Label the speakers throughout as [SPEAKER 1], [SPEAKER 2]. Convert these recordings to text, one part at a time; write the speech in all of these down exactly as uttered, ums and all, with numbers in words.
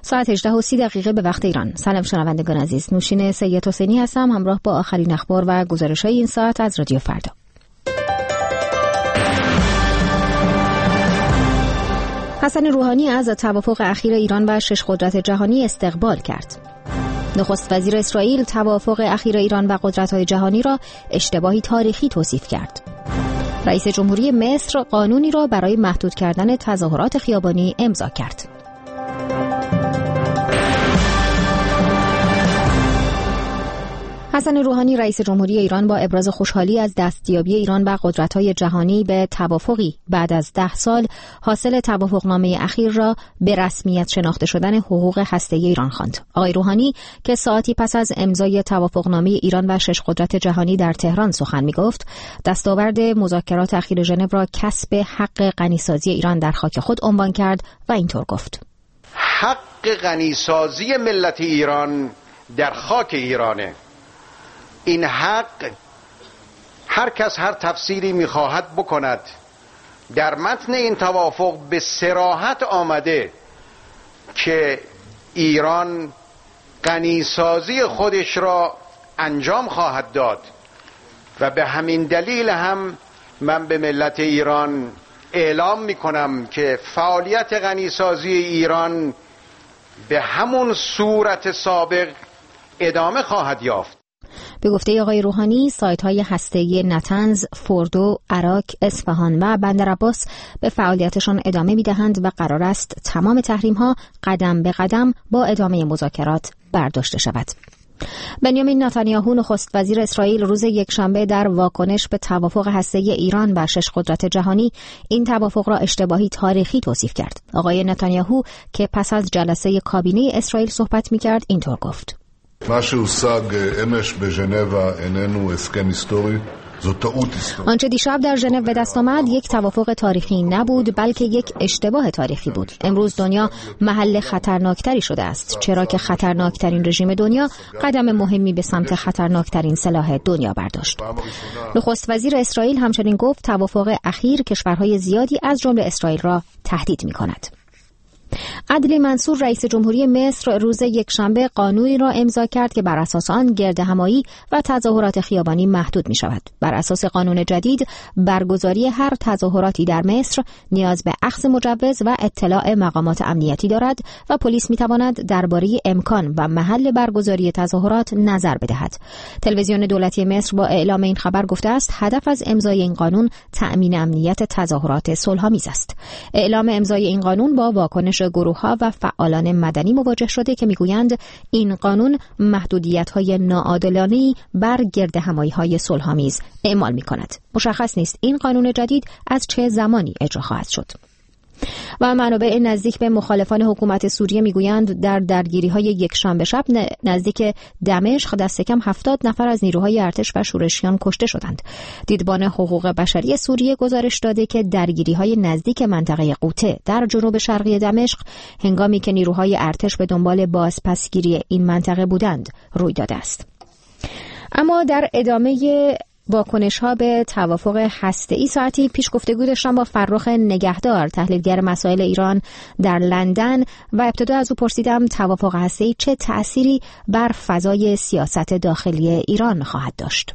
[SPEAKER 1] ساعت هجده و سی دقیقه به وقت ایران. سلام شنوندگان عزیز، نوشین سید حسینی هستم همراه با آخرین اخبار و گزارش‌های این ساعت از رادیو فردا. حسن روحانی از توافق اخیر ایران و شش قدرت جهانی استقبال کرد. نخست وزیر اسرائیل توافق اخیر ایران و قدرت‌های جهانی را اشتباهی تاریخی توصیف کرد. رئیس جمهوری مصر قانونی را برای محدود کردن تظاهرات خیابانی امضا کرد. حسن روحانی رئیس جمهوری ایران با ابراز خوشحالی از دستیابی ایران و قدرت‌های جهانی به توافقی بعد از ده سال حاصل توافقنامه اخیر را به رسمیت شناخته شدن حقوق هسته‌ای ایران خواند. آقای روحانی که ساعتی پس از امضای توافقنامه ایران و شش قدرت جهانی در تهران سخن می‌گفت، دستاورد مذاکرات اخیر ژنو را کسب حق غنیسازی ایران در خاک خود عنوان کرد و اینطور گفت:
[SPEAKER 2] حق غنیسازی ملت ایران در خاک ایرانه. این حق هر کس هر تفسیری میخواهد بکند، در متن این توافق به صراحت آمده که ایران غنیسازی خودش را انجام خواهد داد و به همین دلیل هم من به ملت ایران اعلام میکنم که فعالیت غنیسازی ایران به همون صورت سابق ادامه خواهد یافت.
[SPEAKER 1] به گفته آقای روحانی، سایت‌های هسته‌ای نتنز، فوردو، عراق، اصفهان و بندرعباس به فعالیتشان ادامه می‌دهند و قرار است تمام تحریم‌ها قدم به قدم با ادامه مذاکرات برداشته شود. بنیامین نتانیاهو نخست وزیر اسرائیل روز یکشنبه در واکنش به توافق هسته‌ای ایران و شش قدرت جهانی این توافق را اشتباهی تاریخی توصیف کرد. آقای نتانیاهو که پس از جلسه کابینه اسرائیل صحبت می‌کرد اینطور گفت:
[SPEAKER 3] מה שהושג אמש בז'נבה איננו הסכם היסטורי, זו טעות היסטורית.
[SPEAKER 1] آنچه دیشب در ژنو به دست آمد یک توافق تاریخی نبود، بلکه یک اشتباه تاریخی بود. امروز دنیا محل خطرناکتری شده است، چرا که خطرناکترین رژیم دنیا قدم مهمی به سمت خطرناکترین سلاح دنیا برداشت. نخست وزیر اسرائیل همچنین گفت توافق اخیر کشورهای زیادی از جمله اسرائیل را تهدید می‌کند. عدلی منصور رئیس جمهوری مصر روز یکشنبه قانونی را امضا کرد که بر اساس آن گردهمایی و تظاهرات خیابانی محدود می شود. بر اساس قانون جدید برگزاری هر تظاهراتی در مصر نیاز به اخذ مجوز و اطلاع مقامات امنیتی دارد و پلیس می تواند درباره امکان و محل برگزاری تظاهرات نظر بدهد. تلویزیون دولتی مصر با اعلام این خبر گفته است هدف از امضای این قانون تأمین امنیت تظاهرات صلح‌آمیز است. اعلام امضای این قانون با واکنش گروه‌ها و فعالان مدنی مواجه شده که میگویند این قانون محدودیت‌های ناعادلانه‌ای بر گردهمایی‌های صلح‌آمیز اعمال می‌کند. مشخص نیست این قانون جدید از چه زمانی اجرا خواهد شد. و منابع نزدیک به مخالفان حکومت سوریه میگویند در درگیری‌های یکشنبه شب نزدیک دمشق دست کم هفتاد نفر از نیروهای ارتش و شورشیان کشته شدند. دیدبان حقوق بشری سوریه گزارش داده که درگیری‌های نزدیک منطقه قوطه در جنوب شرقی دمشق هنگامی که نیروهای ارتش به دنبال بازپسگیری این منطقه بودند روی داده است. اما در ادامه واکنش‌ها به توافق هسته‌ای ساعتی پیش گفتگو داشتم با فرخ نگهدار تحلیلگر مسائل ایران در لندن و ابتدا از او پرسیدم توافق هسته‌ای چه تأثیری بر فضای سیاست داخلی ایران خواهد داشت.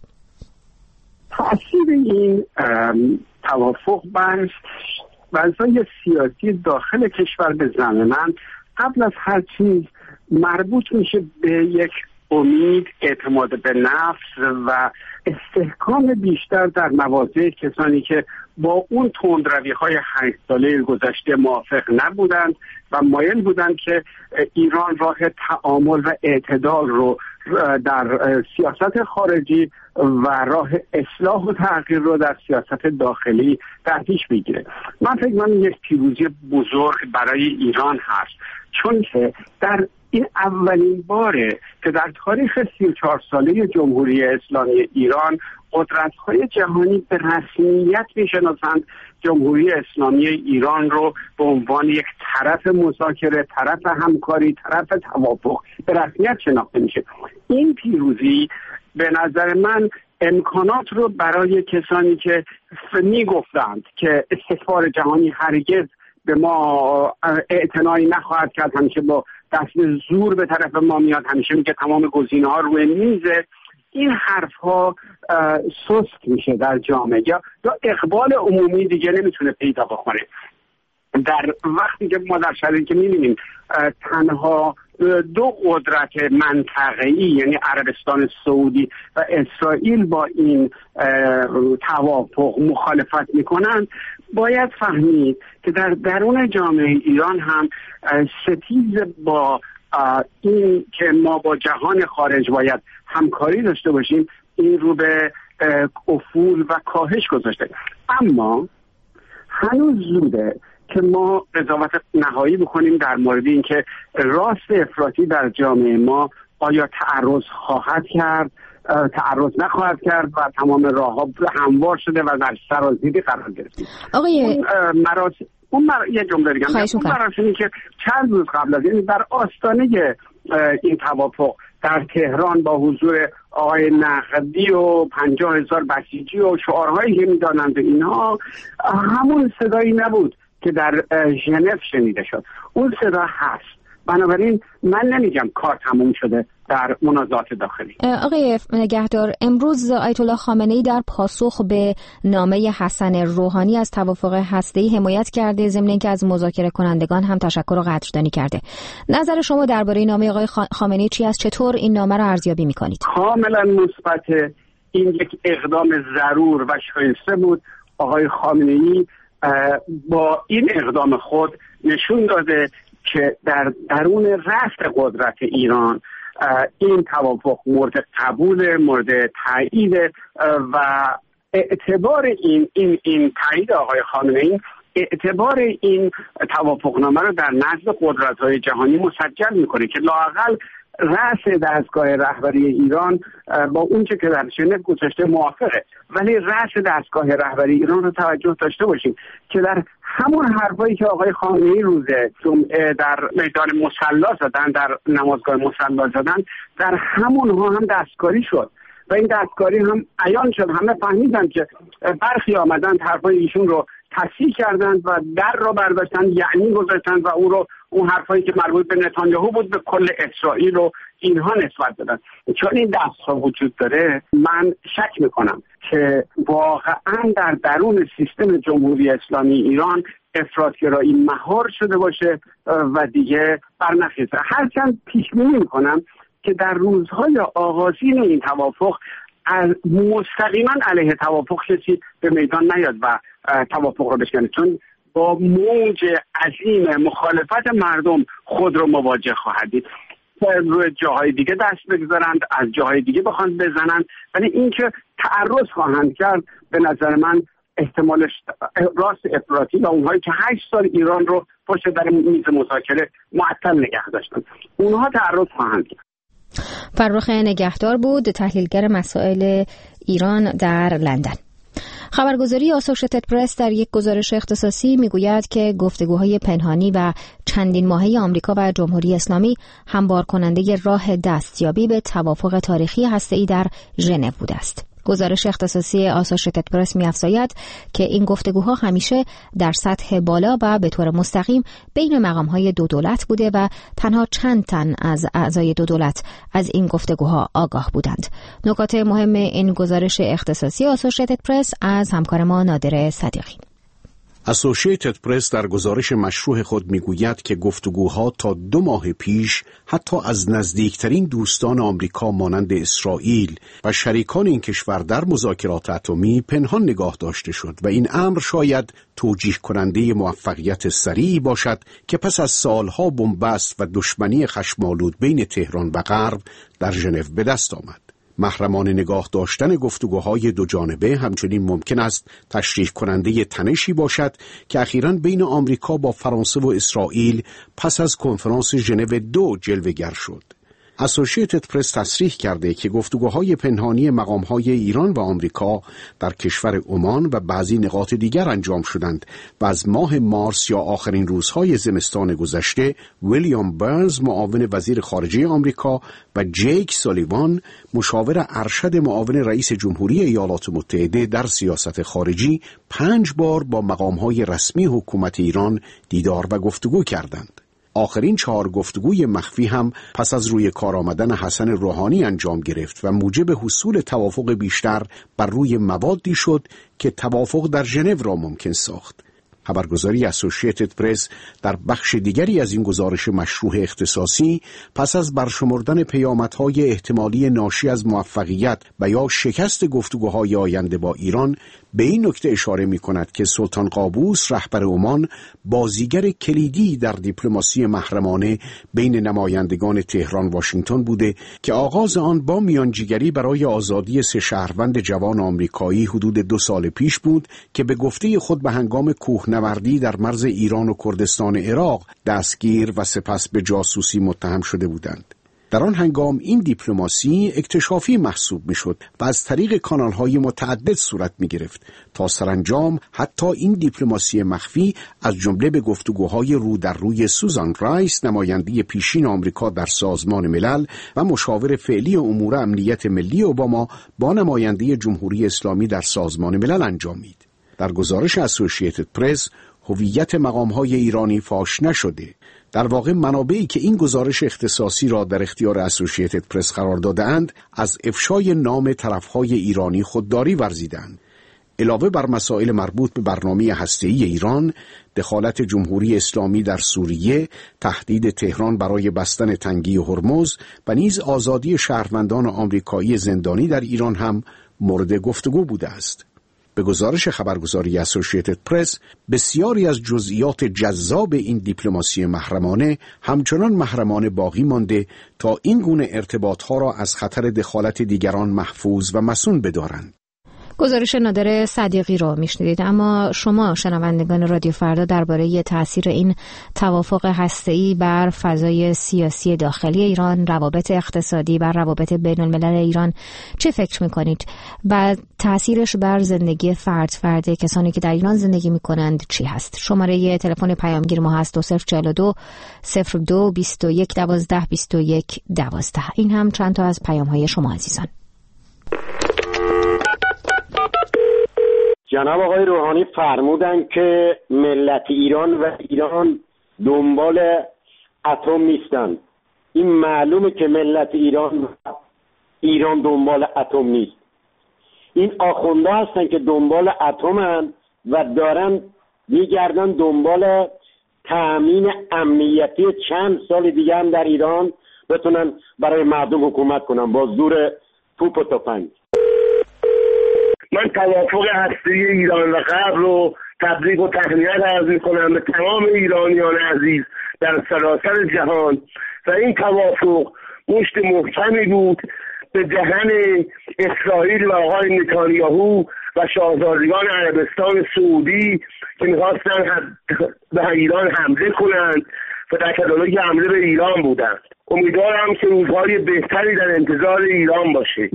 [SPEAKER 4] تأثیر این توافق بر فضای سیاسی داخل کشور به زعم من قبل از هر چیز مربوط میشه به یک امید، اعتماد به نفس و استحکام بیشتر در مواضع کسانی که با اون تندروی‌های هشت ساله گذشته موافق نبودند و مایل بودند که ایران راه تعامل و اعتدال رو در سیاست خارجی و راه اصلاح و تغییر رو در سیاست داخلی در پیش بگیره. من فکر می‌کنم یک پیروزی بزرگ برای ایران هست، چون که در این اولین باره که در تاریخ سی و چهار ساله جمهوری اسلامی ایران قدرت‌های جهانی به رسمیت می‌شناسند جمهوری اسلامی ایران رو به عنوان یک طرف مذاکره، طرف همکاری، طرف توافق به رسمیت شناخته میشه. این پیروزی به نظر من امکانات رو برای کسانی که میگفتند که استکبار جهانی هرگز به ما اعتنایی نخواهد کرد، همیشه با دست زور به طرف ما میاد، همیشه میگه تمام گزینه‌ها روی میزه. این حرف‌ها سست میشه در جامعه، یا اقبال عمومی دیگه نمیتونه پیدا بکنه. در وقتی که ما در شرایطی که می‌بینیم تنها دو قدرت منطقه‌ای یعنی عربستان سعودی و اسرائیل با این توافق مخالفت میکنن، باید فهمید که در درون جامعه ایران هم ستیز با این که ما با جهان خارج باید همکاری داشته باشیم این رو به افول و کاهش گذاشته. اما هنوز زوده که ما قضاوت نهایی بکنیم در مورد این که راست افراطی در جامعه ما آیا تعرض خواهد کرد، تعرض نخواهد کرد و تمام راه‌ها هموار شده و در سرازیری قرار گرفتیم.
[SPEAKER 1] آقای
[SPEAKER 4] اون مراسم اون مر... یه جمله دیگه اون مراسمی که چند روز قبل از این در آستانه این توافق در تهران با حضور آقای نقدی و پنجاه هزار بسیجی و شعارهایی که می‌دادند اینها همون صدایی نبود که در ژنو شنیده شد. اون صدا هست. بنابراین من نمیگم کار تموم شده در منازعات داخلی.
[SPEAKER 1] آقای نگهدار، امروز آیت الله خامنه‌ای در پاسخ به نامه حسن روحانی از توافق هسته‌ای حمایت کرده، ضمن اینکه از مذاکره کنندگان هم تشکر و قدردانی کرده. نظر شما درباره نامه آقای خامنه‌ای چی است؟ چطور این نامه را ارزیابی می‌کنید؟
[SPEAKER 4] کاملا مثبت. این یک اقدام ضرور و شایسته بود. آقای خامنه‌ای با این اقدام خود نشون داده که در درون رأس قدرت ایران این توافق مورد قبول، مورد تایید و اعتبار این این این تایید آقای خامنه‌ای اعتبار این توافقنامه رو در نزد قدرت‌های جهانی مسجل می‌کنه که لااقل رأس دستگاه رهبری ایران با اونچه که در ژنو گذاشته موافقه، ولی رأس دستگاه رهبری ایران رو توجه داشته باشیم که در همون حرفایی که آقای خامنه‌ای روز جمعه در میدان مصلی زدن، در نمازگاه مصلی زدن، در همونها هم دستکاری شد و این دستکاری هم عیان شد. همه فهمیدن که برخی آمدن حرفای ایشون رو تصحیح کردند و در رو برداشتن، یعنی گذاشتن و او رو اون حرفایی که مربوط به نتانیاهو بود به کل اسرائیل و اینها نسبت دادن. چون این دست‌ها وجود داره، من شک میکنم که واقعا در درون سیستم جمهوری اسلامی ایران افراط‌گرایی مهار شده باشه و دیگه برنخیزه. هرچند پیش بینی میکنم که در روزهای آغازین این توافق مستقیما علیه توافق کسی به میدان نیاد و توافق رو بشکنه، چون با موج عظیم مخالفت مردم خود رو مواجه خواهد دید. روی جاهای دیگه دست بگذارند، از جاهای دیگه بخوان بزنند، ولی اینکه تعرض خواهند کرد به نظر من احتمالش راست افراطی و اونهایی که هشت سال ایران رو پشت در میز مذاکره معطل نگه داشتن، اونها تعرض خواهند کرد.
[SPEAKER 1] فرخ نگهدار بود، تحلیلگر مسائل ایران در لندن. خبرگزاری آسوشیتد پرس در یک گزارش اختصاصی میگوید که گفتگوهای پنهانی و چندین ماهه آمریکا و جمهوری اسلامی هموار کننده راه دستیابی به توافق تاریخی هسته‌ای در ژنو بوده است. گزارش اختصاصی آسوشیتد پرس می‌افزاید که این گفتگوها همیشه در سطح بالا و به طور مستقیم بین مقام‌های دو دولت بوده و تنها چند تن از اعضای دو دولت از این گفتگوها آگاه بودند. نکات مهم این گزارش اختصاصی آسوشیتد پرس از همکار ما نادر صدیقی.
[SPEAKER 5] اسوشیتد پرس در گزارش مشروح خود میگوید که گفتگوها تا دو ماه پیش حتی از نزدیکترین دوستان آمریکا مانند اسرائیل و شریکان این کشور در مذاکرات اتمی پنهان نگاه داشته شد و این امر شاید توجیه کننده موفقیت سریعی باشد که پس از سالها بنبست و دشمنی خشم‌آلود بین تهران و غرب در ژنو به دست آمد. محرمانه نگاه داشتن گفتگوهای دو جانبه همچنین ممکن است تشریح کننده تنشی باشد که اخیراً بین آمریکا با فرانسه و اسرائیل پس از کنفرانس ژنو دو جلوه‌گر شد. اسوشیتد پرس تصریح کرده که گفتگوهای پنهانی مقامهای ایران و آمریکا در کشور عمان و بعضی نقاط دیگر انجام شدند و از ماه مارس یا آخرین روزهای زمستان گذشته ویلیام برنز معاون وزیر خارجه آمریکا و جیک سالیوان مشاور ارشد معاون رئیس جمهوری ایالات متحده در سیاست خارجی پنج بار با مقامهای رسمی حکومت ایران دیدار و گفتگو کردند. آخرین چهار گفتگوی مخفی هم پس از روی کار آمدن حسن روحانی انجام گرفت و موجب حصول توافق بیشتر بر روی موادی شد که توافق در ژنو را ممکن ساخت. خبرگزاری اسوسییتد پرس در بخش دیگری از این گزارش مشروح اختصاصی پس از برشمردن پیامدهای احتمالی ناشی از موفقیت و یا شکست گفتگوهای آینده با ایران به این نکته اشاره می کند که سلطان قابوس رهبر عمان بازیگر کلیدی در دیپلماسی محرمانه بین نمایندگان تهران واشنگتن بوده که آغاز آن با میانجیگری برای آزادی سه شهروند جوان آمریکایی حدود دو سال پیش بود که به گفته خود به هنگام کوهنوردی در مرز ایران و کردستان عراق دستگیر و سپس به جاسوسی متهم شده بودند. در آن هنگام این دیپلماسی اکتشافی محسوب میشد و از طریق کانال‌های متعدد صورت می‌گرفت تا سرانجام حتی این دیپلماسی مخفی از جمله به گفتگوهای رو در روی سوزان رایس نماینده پیشین آمریکا در سازمان ملل و مشاور فعلی امور امنیت ملی اوباما با نماینده جمهوری اسلامی در سازمان ملل انجامید. در گزارش اسوسییتد پرس هویت مقام‌های ایرانی فاش نشده. در واقع منابعی که این گزارش اختصاصی را در اختیار اسوسییتد پرس قرار داده‌اند از افشای نام طرفهای ایرانی خودداری ورزیدند. علاوه بر مسائل مربوط به برنامه هسته‌ای ایران، دخالت جمهوری اسلامی در سوریه، تهدید تهران برای بستن تنگی هرمز و نیز آزادی شهروندان آمریکایی زندانی در ایران هم مورد گفتگو بوده است. به گزارش خبرگزاری اسوسییتد پرس بسیاری از جزئیات جذاب این دیپلماسی محرمانه همچنان محرمانه باقی مانده تا این گونه ارتباطها را از خطر دخالت دیگران محفوظ و مصون بدارند.
[SPEAKER 1] گزارش نادر صدیقی رو میشنیدید. اما شما شنوندگان رادیو فردا درباره تاثیر این توافق هسته‌ای بر فضای سیاسی داخلی ایران، روابط اقتصادی و روابط بین الملل ایران چه فکر میکنید و تاثیرش بر زندگی فرد فرد کسانی که در ایران زندگی میکنند چی هست؟ شماره تلفن پیامگیر ما هست دو صفر چهل و دو صفر دو بیست و یک دوازده بیست و یک دوازده. این هم چند تا از پیام های شما عزیزان.
[SPEAKER 6] جناب آقای روحانی فرمودن که ملت ایران و ایران دنبال اتم نیستن. این معلومه که ملت ایران و ایران دنبال اتم نیست. این آخونده هستن که دنبال اتمن و دارن میگردن دنبال تأمین امنیتی چند سال دیگه هم در ایران بتونن برای مردم حکومت کنن با زور توپ و تفنگ.
[SPEAKER 7] من توافق هسته‌ای ایران و غرب رو تبریک و تهنیت عرض می‌کنم به تمام ایرانیان عزیز در سراسر جهان و این توافق مشت محکمی بود به دهن اسرائیل و آقای نتانیاهو و شاهزادگان عربستان سعودی که می‌خواستن به ایران حمله کنند و در کتالوگ حمله به ایران بودند. امیدوارم که روزهای بهتری در انتظار ایران باشه.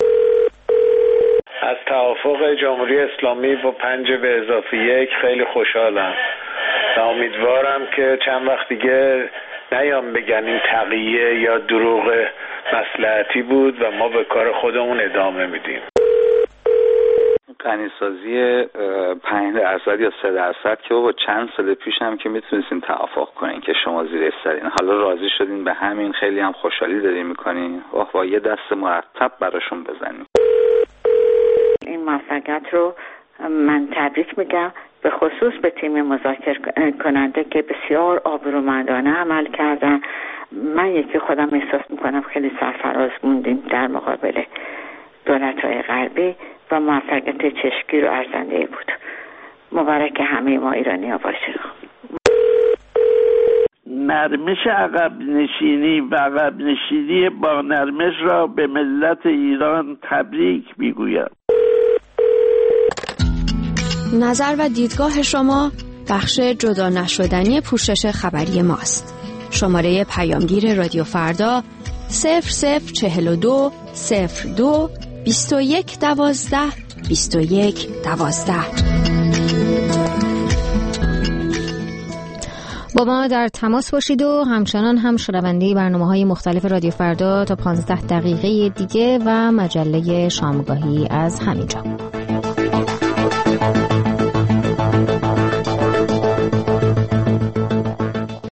[SPEAKER 8] از توافق جمهوری اسلامی با پنج به اضافه یک خیلی خوشحالم و امیدوارم که چند وقت دیگه نیام بگن این تقیه یا دروغ مصلحتی بود و ما به کار خودمون ادامه میدیم.
[SPEAKER 9] غنیسازی پنج درصد یا سه درصد که با چند سال پیش هم که میتونستین توافق کنین که شما زیر استرین، حالا راضی شدین به همین، خیلی هم خوشحالی دارین میکنین. واه با یه دست مرتب براشون بزنین.
[SPEAKER 10] این موفقیت رو من تبریک میگم به خصوص به تیم مذاکره کننده که بسیار آبرومندانه عمل کردن. من یکی خودم احساس میکنم خیلی سرفراز موندیم در مقابل دولت‌های غربی و موفقیت چشمگیر و ارزنده بود. مبارک همه ما ایرانی‌ها باشه.
[SPEAKER 11] نرمش عقب نشینی و عقب نشینی با نرمش را به ملت ایران تبریک میگویم.
[SPEAKER 12] نظر و دیدگاه شما بخش جدا نشدنی پوشش خبری ماست. شماره پیامگیر رادیو فردا صفر صفر چهل و دو صفر دو بیست و یک دوازده بیست و یک دوازده.
[SPEAKER 1] با ما در تماس باشید و همچنان هم شنونده برنامه‌های مختلف رادیو فردا تا پانزده دقیقه دیگه و مجله شامگاهی از همینجا.